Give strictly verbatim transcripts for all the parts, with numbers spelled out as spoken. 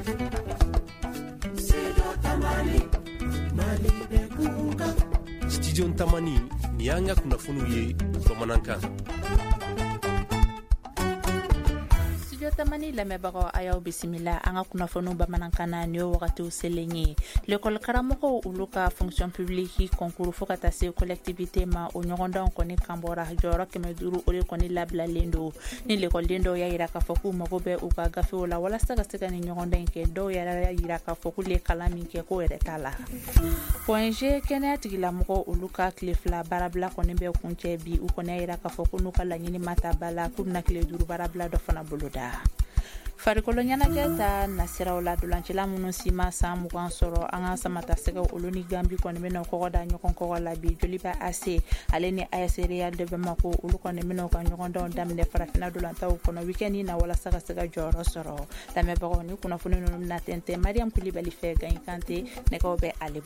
Studio Ntamani ni yanga kunnafoniw ye bamanankan. Studio Tamani lamɛbagaw a y'aw bisimila an ka kunnafoniw bamanankana ni y'o wagatiw selen ye. L'école karamɔgɔw olu ka fonction publique concours fo ka taa se collectivité ma o ɲɔgɔndanw kɔni kan bɔra jɔyɔrɔ kɛmɛ duuru o de kɔni labilalen don. Ni l'écoleden dɔw y'a yira k'a fɔ k'u mago bɛ u ka gafew la walasa ka se ka ni ɲɔgɔndan in kɛ, dɔw yɛrɛ y'a yira k'a fɔ k'u ye kalan min kɛ k'o yɛrɛ t'a la. O N G kɛnɛya tigilamɔgɔw olu ka tile fila baarabila kɔni bɛ kuncɛ bi, u kɔni y'a yira k'a fɔ ko n'u ka laɲini ma ta ba la k'u bɛna tile duuru baarabila dɔ fana boloda. Farikolo ɲɛnajɛ ta nasiraw la dolancila minnu si ma san mugan sɔrɔ an ka samata sɛgɛw olu ni Gambi kɔni bɛna kɔgɔ da ɲɔgɔn kɔgɔ la bi. Joliba A C ale ni A S Real de Bamako olu kɔni bɛna ka ɲɔgɔndanw daminɛ farafina dolantaw kɔnɔ week-end na walasa ka se ka jɔyɔrɔ sɔrɔ. Lamɛnbagaw ni kunnafoni ninnu bɛna tɛntɛn Mariam Kulibali fɛ Gaye Kante nɛgɛw bɛ ale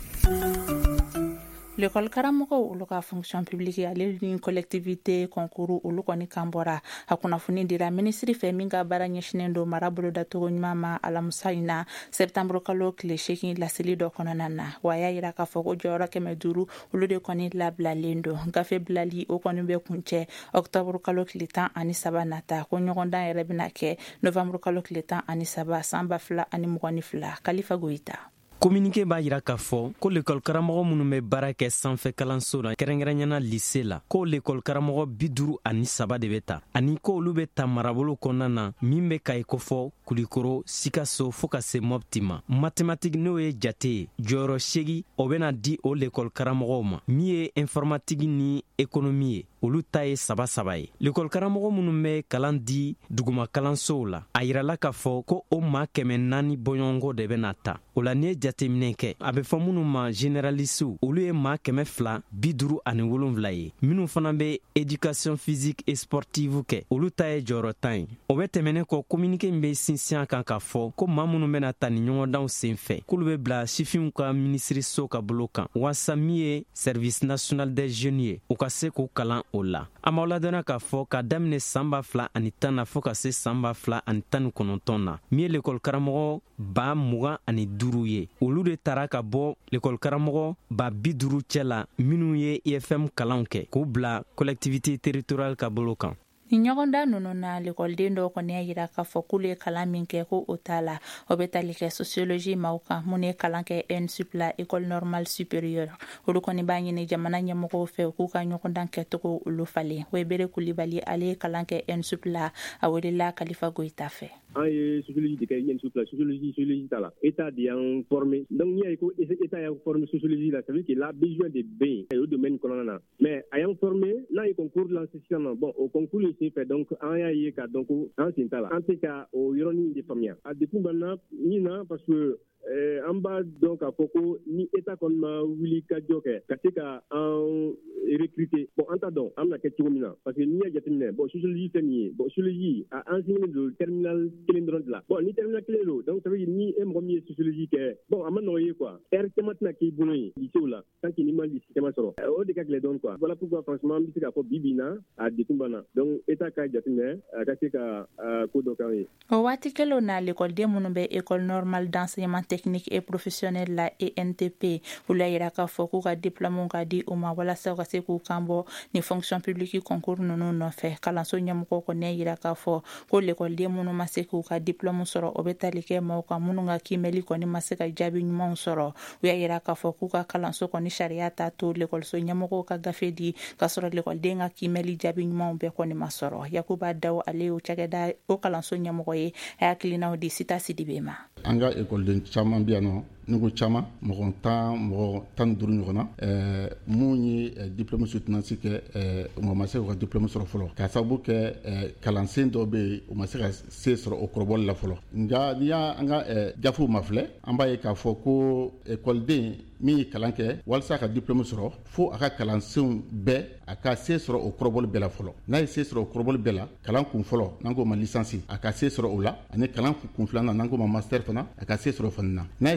bolo. L'école karamɔgɔw olu ka fonction publique ale ni collectivité concours olu kɔni kan bɔra. A kunnafoni dira ministre fɛ min ka baara ɲɛsinen don mara boloda cogo ɲuman ma alamusa in na septembre kalo tile seegin laseli dɔ kɔnɔna na. Wa y'a yira k'a fɔ ko jɔyɔrɔ kɛmɛ duuru olu de kɔni labilalen don. Gafe bilali o kɔni bɛ kuncɛ octobre kalo tile tan ani saba nata ko ɲɔgɔndan yɛrɛ bɛna kɛ novembre kalo tile tan ani saba san ba fila ani mugan ni fila. Kalifa Goyita. Communiqué b'a yira k'a fɔ ko l'école karamɔgɔ minnu bɛ baara kɛ sanfɛ kalanso la kɛrɛnkɛrɛnyana lycée la ko l'école karamɔgɔ bi duuru ani saba de bɛ ta ani ko olu bɛ ta marabolo kɔnɔna na min bɛ ka i kofɔ Kulikoro, Sikaso fo ka se Mopti ma. Mathématique n'o ye jate ye jɔyɔrɔ seegin o bɛna di o l'école karamɔgɔw ma min ye informatique ni économie ye olu ta ye saba saba ye. L'école karamɔgɔ minnu bɛ kalan di duguma kalansow la a yirala k'a fɔ ko o maa kɛmɛ naani bɔɲɔgɔnko de bɛna ta. O la ni ye jateminɛ kɛ a bɛ fɔ minnu ma généraliste olu ye maa kɛmɛ fila bi duuru ani wolonwula ye minnu fana bɛ éducation physique et sportive kɛ olu ta ye jɔyɔrɔ tan ye. O bɛ tɛmɛnen kɔ communiqué min bɛ sinsin kan k'a fɔ ko maa minnu bɛna ta ni ɲɔgɔndanw sen fɛ k'olu bɛ bila sifinw ka ministiriso ka bolo kan waasa min ye service national des jeunes ye u ka se k'u kalan o la. A m'aw ladɔnna k'a fɔ ka daminɛ san ba fila ani tan na fo ka se san ba fila ani tan ni kɔnɔntɔn na min ye l'école karamɔgɔ ba mugan ani duuru ye olu de tara ka bɔ l'école karamɔgɔ ba bi duuru cɛ la minnu ye I F M kalanw kɛ k'u bila collectivité territoriale ka bolo kan. Ni ɲɔgɔndan ninnu na l'écoleden dɔw kɔni y'a yira k'a fɔ k'olu ye kalan min kɛ ko o t'a la o bɛ tali kɛ sociologie maaw kan minnu ye kalan kɛ E N S U P la école normale supérieure olu kɔni b'a ɲini jamana ɲɛmɔgɔw fɛ u k'u ka ɲɔgɔndan kɛcogo olu falen. Webere Kulibali ale ye kalan kɛ E N S U P la a welela Kalifa Goyita fɛ. An ye sociologie de kɛ E N S U P la sociologie sociologie t'a la état de y'an formé donc n'i y'a ye ko état y'an formé sociologie la ça veut dire que la besoin de bɛ yen o domaine kɔnɔna na mais a y'an formé n'a ye concours lancé sisan nɔ bon o concours in sen fɛ donc an y'a ye ka dɔn ko an sen t'a la an tɛ ka o yɔrɔnin de faamuya a dekun b'an na min na parce que Euh, an b'a dɔn k'a fɔ ko ni état kɔni ma wuli ka jɔ kɛ ka se ka an recruter bon an t'a dɔn an bɛna kɛ cogo min na parce que n'i y'a jateminɛ bon sociologie fɛn min ye bon sociologie a enseigné don terminal kelen dɔrɔn de la bon ni terminal kelen don donc ça veut dire ni e mɔgɔ min ye sociologie kɛ bon a ma nɔgɔ ye quoi heure caman tɛna k'i bolo ye lycée la tant que n'i ma lycée caman sɔrɔ o de ka gɛlɛn dɔɔni quoi voilà pourquoi franchement an bɛ se k'a fɔ bi bi in na a dekun b'an na donc état ka jateminɛ a ka se ka ko dɔ k'an ye. O waati kelen na l'écoleden minnu bɛ école normale d'enseignement technique et professionnel la E N T P olu y'a yira k'a fɔ k'u ka diplôme ka di u ma walasa u ka se k'u kan bɔ ni fonction publique concours ninnu nɔfɛ. Kalanso ɲɛmɔgɔ kɔni y'a yira k'a fɔ ko l'écoleden minnu ma se k'u ka diplôme sɔrɔ o bɛ tali kɛ maaw kan minnu ka kiimɛli kɔni ma se ka jaabi ɲumanw sɔrɔ. U y'a yira k'a fɔ k'u ka kalanso kɔni sariya t'a to l'école so ɲɛmɔgɔw ka gafe di k'a sɔrɔ l'écoleden ka kiimɛli jaabi ɲumanw bɛɛ kɔni ma sɔrɔ. Yakuba Daw ale y'o cakɛda o kalanso ɲɛmɔgɔ ye a y'a hakilinaw di Sita Sidibe ma. An ka écoleden caman bɛ yan nɔ ne ko caman mɔgɔ tan mɔgɔ tan ni duuru ɲɔgɔn na ɛɛ mun ye diplôme soutenance kɛ ɛɛ u ma se k'u ka diplôme sɔrɔ fɔlɔ k'a sababu kɛ ɛɛ kalansen dɔw bɛ yen u ma se ka se sɔrɔ o kɔrɔbɔli la fɔlɔ nka n'i y'a an ka ɛɛ gafew ma filɛ an b'a ye k'a fɔ ko écoleden min ye kalan kɛ walasa a ka diplôme sɔrɔ fo a ka kalansenw bɛɛ a ka se sɔrɔ o kɔrɔbɔli bɛɛ la fɔlɔ n'a ye se sɔrɔ o kɔrɔbɔli bɛɛ la kalan kun fɔlɔ n'an k'o ma licence a ka se sɔrɔ o la ani kalan kun filanan n'an k'o ma master fana a ka se sɔrɔ o fana na n'a ye se sɔrɔ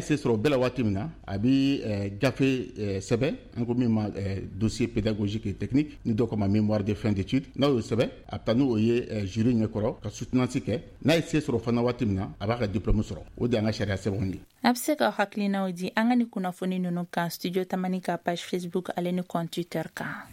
bɛɛ la waati min na a bi gafe sɛbɛ an ko min ma dossier pédagogique et technique ni dɔ kama mémoire de fin d'étude n'a y'o sɛbɛ a bɛ taa n'o ye jury ɲɛkɔrɔ ka soutenance kɛ n'a ye se sɔrɔ fana waati min na a b'a ka diplôme sɔrɔ o de y'an ka sariya sɛbɛnw ye. A bɛ se ka hakilinaw di an ka ni kunnafoni ninnu kan studio tamani ka page Facebook ale ni compte Twitter kan.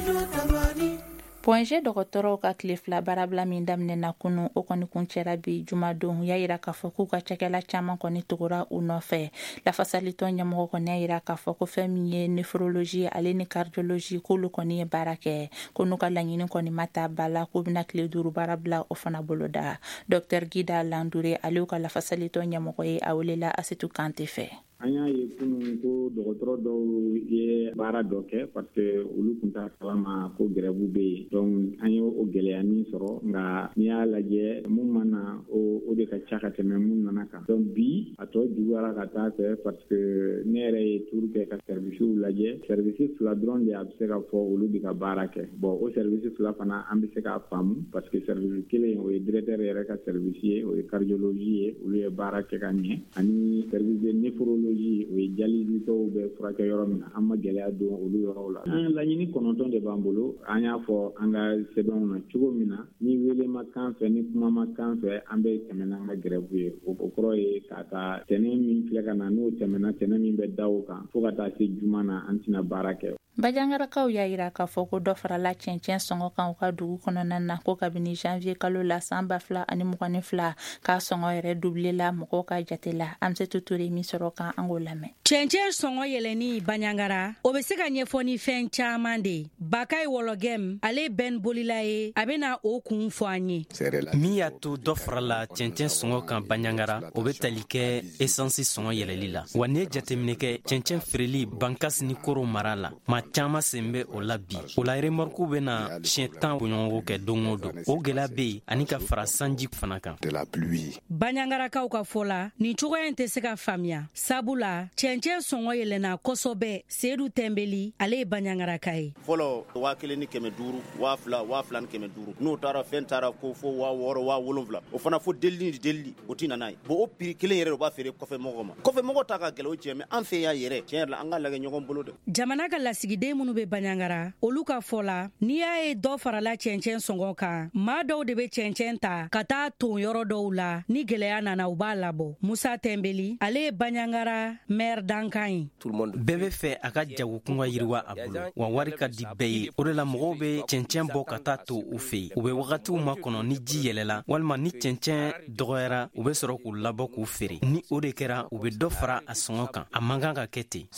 Point G dɔgɔtɔrɔw ka tile fila baarabila min daminɛna kunu o kɔni kuncɛra bi jumadon y'a yira k'a fɔ k'u ka cakɛla caman kɔni tugura u nɔfɛ. Lafasalitɔn ɲɛmɔgɔ kɔni y'a yira k'a fɔ ko fɛn min ye néphrologie ale ni cardiologie k'olu kɔni ye baara kɛ ko n'u ka laɲini kɔni ma taa ba la k'u bɛna tile duuru baarabila o fana bolo da. Docteur Gida Landure ale ka lafasalitɔn ɲɛmɔgɔ ye a welela Asitu Kante fɛ. An y'a ye kunun ko dɔgɔtɔrɔ dɔw ye baara dɔ kɛ parce que olu tun t'a kalama ko grève bɛ yen donc an ye o gɛlɛya min sɔrɔ nka n'i y'a lajɛ mun mana o o de ka ca ka tɛmɛ mun nana kan donc bi a tɔ juguyara ka taa fɛ parce que ne yɛrɛ ye tour kɛ ka services lajɛ service fila dɔrɔn de a bɛ se ka fɔ olu de ka baara kɛ bon o service fila fana an bɛ se k'a faamu parce que service kelen o ye directeur yɛrɛ ka service ye o ye cardiologie ye olu ye baara kɛ ka ɲɛ ani service de néphrologie o ye dialyse tɔw bɛ furakɛ yɔrɔ min na an ma gɛlɛya don olu yɔrɔw la. An laɲini kɔnɔntɔn de b'an bolo an y'a fɔ an ka sɛbɛnw na cogo min na ni wele ma kan fɛ ni kuma ma kan fɛ an bɛ tɛmɛ n'an ka grève ye o kɔrɔ ye k'a ta tɛnɛn min filɛ ka na n'o tɛmɛna tɛnɛn min bɛ da o kan fo ka taa se juma na an tɛna baara kɛ. Bajangarakaw y'a yira k'a fɔ ko dɔ farala cɛncɛn sɔngɔ kan u ka dugu kɔnɔna na ko kabini janvier kalo la san ba fila ani mugan ni fila k'a sɔngɔ yɛrɛ doublera mɔgɔw ka jate la Amsetu Ture min sɔrɔ kan an k'o lamɛn. Cɛncɛn sɔngɔ yɛlɛni Banyangara o bɛ se ka ɲɛfɔ ni fɛn caman de ye. Bakayi Wɔlɔgɛm ale bɛn bolila ye a bɛna o kun fɔ an ye. Min y'a to dɔ farala cɛncɛn sɔngɔ kan Banyangara o bɛ tali kɛ essence sɔngɔ yɛlɛli la wa n'i ye jateminɛ kɛ cɛncɛn feereli Bankas ni Koro mara la ma caman sen bɛ o la bi o la remorque bɛ na siɲɛ tan bɔɲɔgɔnko kɛ don o don o gɛlɛya bɛ yen ani ka fara sanji fana kan. Banyangarakaw ka fɔ la nin cogoya in tɛ se ka faamuya sabula cɛncɛn sɔngɔ yɛlɛnna kosɛbɛ Seyidu Tɛnbeli ale ye Banyangaraka ye. Fɔlɔ waa kelen ni kɛmɛ duuru waa fila waa fila ni kɛmɛ duuru n'o taara fɛn taara ko fo waa wɔɔrɔ waa wolonwula o fana fo delili ni delili o ti nana ye bon o prix kelen yɛrɛ o b'a feere kɔfɛ mɔgɔ ma kɔfɛ mɔgɔ ta ka gɛlɛ o cɛ mɛ an fɛ y'a yɛrɛ tiɲɛ yɛrɛ la an ka lagɛ ɲɔgɔn bolo dɛ. Jamana ka lasigiden minnu bɛ Banyangara olu ka fɔ la n'i y'a ye dɔ farala cɛncɛn sɔngɔ kan maa dɔw de bɛ cɛncɛn ta ka taa ton yɔrɔ dɔw la ni gɛlɛya nana u b'a labɔ. Musa Tɛnbeli ale ye Banyangara maire dankan ye. Bɛɛ bɛ fɛ a ka jago kunga yiriwa a bolo wa wari ka di bɛɛ ye o de la mɔgɔw bɛ cɛncɛn bɔ ka taa to u fɛ yen u bɛ wagatiw ma kɔnɔ ni ji yɛlɛla walima ni cɛncɛn dɔgɔyara u bɛ sɔrɔ k'u labɔ k'u feere ni o de kɛra u bɛ dɔ fara a sɔngɔ kan a man kan ka kɛ ten.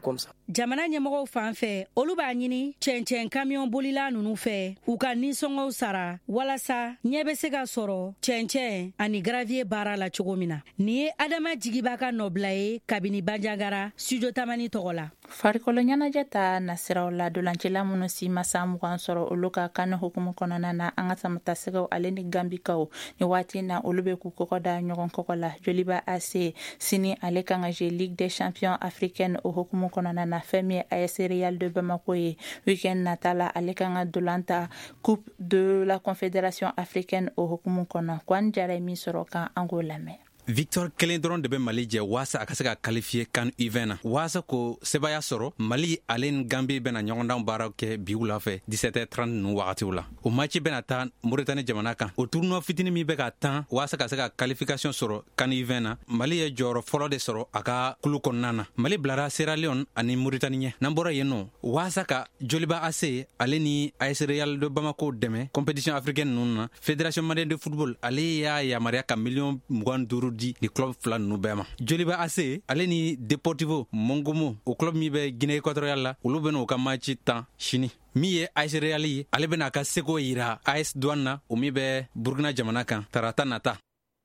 Jamana ɲɛmɔgɔw fan fɛ olu b'a ɲini cɛncɛn kamiyon bolila ninnu fɛ u ka nisɔngɔw sara walasa ɲɛ bɛ se ka sɔrɔ cɛncɛn ani gravier baara la cogo min na. Nin ye Adama Jigiba ka nɔbila ye kabini Banjagara studio Tamani tɔgɔ la. Farikolo ɲɛnajɛ ta nasiraw la dolancila minnu si ma san mugan sɔrɔ olu ka kan hukumu kɔnɔna na an ka tamatasɛgɛw ale ni Gambikaw ni waati na olu bɛ k'u kɔkɔ da ɲɔgɔn kɔkɔ la. Joliba A C sini ale kan ka jouer Ligue des Champions africaine o hukumu kɔnɔna na fɛn min ye A S Real de Bamako ye weekend nata la ale kan ka dolanta Coupe de la Confédération africaine o hukumu kɔnɔ Kwan Jara min sɔrɔ kan an k'o lamɛn. Victor kelen dɔrɔn de bɛ Mali jɛ waasa a ka se ka qualifier CAN U vingt na waasa ko sebaya sɔrɔ Mali ale ni Gambie bɛna ɲɔgɔndan baaraw kɛ bi wula fɛ dix-sept heures trente ninnu wagatiw la o match bɛna taa Mauritanie jamana kan o tournoi fitini min bɛ ka tan waasa ka se ka qualification sɔrɔ CAN U vingt na Mali ye jɔyɔrɔ fɔlɔ de sɔrɔ a ka kulu kɔnɔna na Mali bilara Sierra Leone ani Mauritanie ɲɛ n'an bɔra yen nɔ waasa ka Joliba A C ale ni A S Real de Bamako dɛmɛ compétition africaine ninnu na Fédération malienne de football ale y'a yamaruya ka miliyɔn mugan duuru di di club fila ninnu bɛɛ ma. Joliba A C ale ni Deportivo Mongomo o club min bɛ Guinée équatoriale la olu bɛna u ka match tan sini min ye A S Real ye ale bɛna a ka seko yira A S Douane na o min bɛ Burkina jamana kan tarata nata.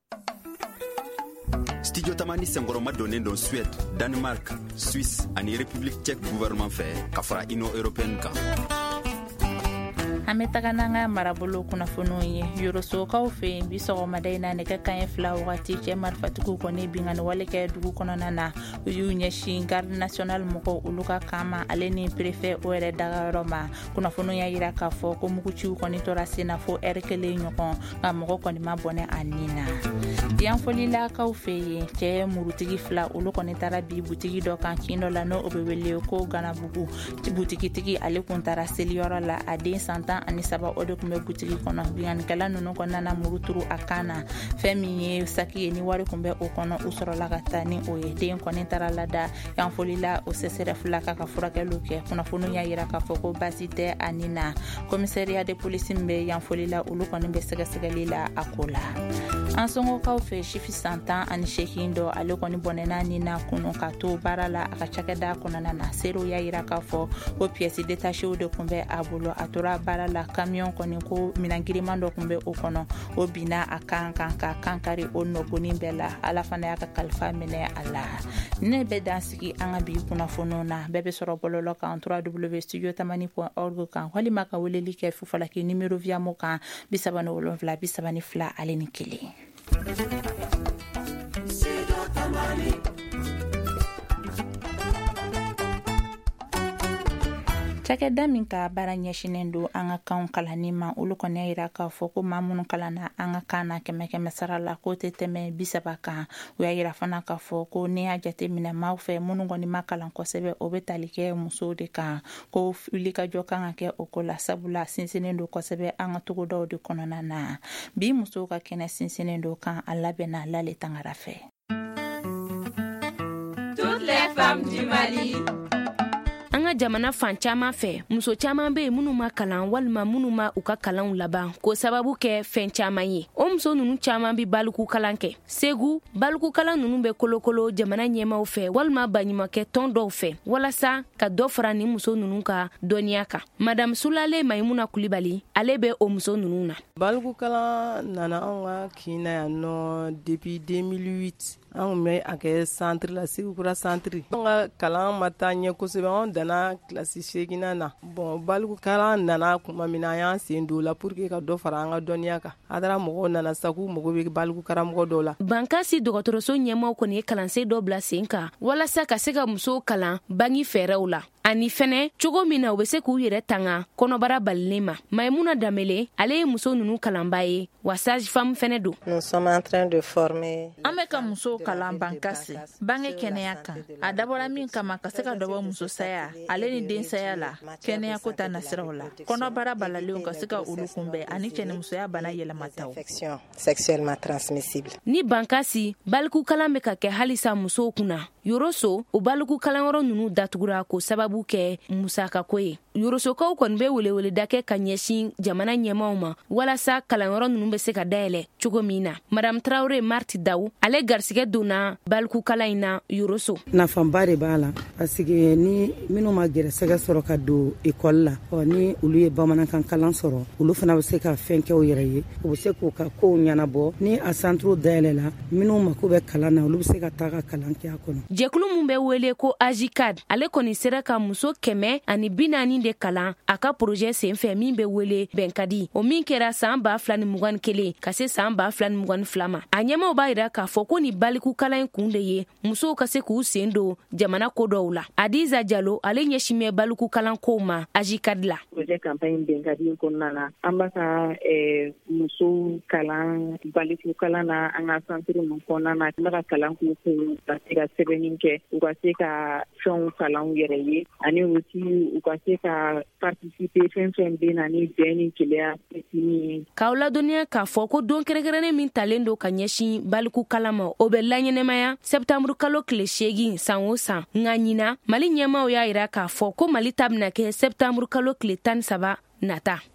Studio Tamani senkɔrɔma donnen don Suède, Danemark, Suisse ani République tchèque gouvernement fɛ ka fara Union européenne kan. An bɛ taga n'an ka marabolo kunnafoniw ye yorosokaw fɛ yen bi sɔgɔmada in na nɛgɛ kanɲɛ fila wagati cɛ marifatigiw kɔni bingani wale kɛ dugu kɔnɔna na u y'u ɲɛsin garde nationale mɔgɔw olu ka kama ale ni préfet o yɛrɛ dagayɔrɔ ma kunnafoniw y'a yira k'a fɔ ko muguciw kɔni tora sen na fo ɛri kelen ɲɔgɔn nka mɔgɔ kɔni ma bɔnɛ a nin na yanfolilakaw fɛ yen cɛ murutigi fila olu kɔni taara bi butigi dɔ kan kin dɔ la n'o bɛ wele ko ganabugu butigitigi ale kun taara seliyɔrɔ la a den san tan ani saba o de kun bɛ butigi kɔnɔ binganikɛla ninnu kɔnɔna muruturu a kan na fɛn min ye saki ye ni wari kun bɛ o kɔnɔ u sɔrɔla ka taa ni o ye den kɔni taara lada yanfolila o sesrf la ka ka furakɛliw kɛ kunnafoniw y'a yira k'a fɔ ko baasi tɛ a nin na commissariat de police min bɛ yanfolila olu kɔni bɛ sɛgɛsɛgɛli la a ko la an sɔngɔkaw fɛ sifi san tan ani seegin dɔ ale kɔni bɔnɛna nin na kunu ka to baara la a ka cakɛda kɔnɔna na serew y'a yira k'a fɔ ko pièces détachées de kun bɛ a bolo a tora baara la camion kɔni ko minan giriman dɔ kun bɛ o kɔnɔ o bina a kan kan ka kankari o nɔgɔnin bɛɛ la ala fana y'a ka kalifa minɛ a la ne bɛ dan sigi an ka bi kunnafoniw na bɛɛ bɛ sɔrɔ bɔlɔlɔ kan w w w studio tamani point org kan walima ka weleli kɛ fufalaki numéro viamo kan bi saba ni wolonwula bi saba ni fila ale ni kelen cakɛda min ka baara ɲɛsinen don an ka kanw kalanni ma olu kɔni y'a yira k'a fɔ ko maa minnu kalanna an ka kan na kɛmɛ kɛmɛ sara la k'o tɛ tɛmɛ bi saba kan u y'a yira fana k'a fɔ ko n'i y'a jate minɛ maaw fɛ minnu kɔni ma kalan kosɛbɛ o bɛ tali kɛ musow de kan ko wulikajɔ kan ka kɛ o ko la sabula sinsinnen don kosɛbɛ an ka togodaw de kɔnɔna na bi musow ka kɛnɛ sinsinnen don kan a labɛnna Lale Tangara fɛ. Toutes les femmes du Mali. An ka jamana fan caman fɛ muso caman bɛ yen minnu ma kalan walima minnu ma u ka kalanw laban ko sababu kɛ fɛn caman ye o muso ninnu caman bɛ baliku kalan kɛ segu baliku kalan ninnu bɛ kolokolo jamana ɲɛmaw fɛ walima baɲumankɛ tɔn dɔw fɛ walasa ka dɔ fara ni muso ninnu ka dɔnniya kan madame Sulale Maimuna Kulibali ale bɛ o muso ninnu na baliku kalan nana an ka kin na yan nɔ depuis deux mille huit an kun bɛ a kɛ centre la Segukura centre an ka kalan ma taa ɲɛ kosɛbɛ an dana kilasi seegina na bon baliku kalan nana kuma min na an y'an sen don la pour que ka dɔ fara an ka dɔnniya kan a dara mɔgɔw nana saku mɔgɔ bɛ baliku karamɔgɔ dɔw la Bankasi dɔgɔtɔrɔso ɲɛmaw kɔni ye kalansen dɔ bila sen kan walasa ka se ka musow kalan bangi fɛɛrɛw la ani fɛnɛ cogo min na u bɛ se k'u yɛrɛ tanga kɔnɔbara balilen ma Maimuna Damele ale ye muso ninnu kalanba ye wa sage femme fɛnɛ don nous sommes en train de former an bɛ ka musow kalan Bankasi bange kɛnɛya kan a dabɔra min kama ka se ka dɔbɔ muso saya ale ni den saya la kɛnɛya ko ta nasiraw la kɔnɔbara balalenw ka se ka olu kunbɛn ani cɛnimusoya bana yɛlɛmataw sexuellement transmissible ni Bankasi baliku kalan bɛ ka kɛ halisa musow kunna Yoroso o baliku kalanyɔrɔ ninnu datugura ko sababu kɛ musakako ye Yorosokaw kɔni bɛ weleweleda kɛ ka ɲɛsin jamana ɲɛmaw ma walasa kalanyɔrɔ ninnu bɛ se ka dayɛlɛ cogo min na Madame Traoré Marti Dawu ale garisɛgɛ donna baliku kalan in na Yoroso nafaba de b'a la parce que ni minnu ma gɛrɛsɛgɛ sɔrɔ ka don école la ɔ ni olu ye bamanankan kalan sɔrɔ olu fana bɛ se ka fɛn kɛ u yɛrɛ ye u bɛ se k'u ka kow ɲɛnabɔ ni a centre dayɛlɛ la minnu mako bɛ kalan na olu bɛ se ka taa ka kalan kɛ a kɔnɔ jɛkulu mun bɛ wele ko Ajicad ale kɔni sera ka muso kɛmɛ ani bi naani de kalan a ka projet senfɛ min bɛ wele Bɛnkadi o min kɛra san ba fila ni mugan ni kelen ka se san ba fila ni mugan ni fila ma a ɲɛmaw b'a yira k'a fɔ ko ni baliku kalan in kun de ye musow ka se k'u sen don jamana ko dɔw la Adiza Jalo ale ɲɛsin bɛ baliku kalan kow ma Ajicad la projet campagne Bɛnkadi kɔnɔna na an b'a ka musow kalan baliku kalan na an ka centre mun kɔnɔna na an bɛ ka kalan k'u kun ka se ka sɛbɛnni kɛ u ka se ka fɛnw kalan u yɛrɛ ye ani aussi u ka se ka participer fɛn fɛn bɛ na ni bɛn ni keleya ye k'aw ladɔnniya k'a fɔ ko don kɛrɛnkɛrɛnnen min talen don ka ɲɛsin baliku kalan ma o bɛ laɲɛnɛmaya septembre kalo tile seegin san o san nka ɲina Mali ɲɛmaw y'a yira k'a fɔ ko Mali ta bɛna kɛ septembre kalo tile tan ni saba nata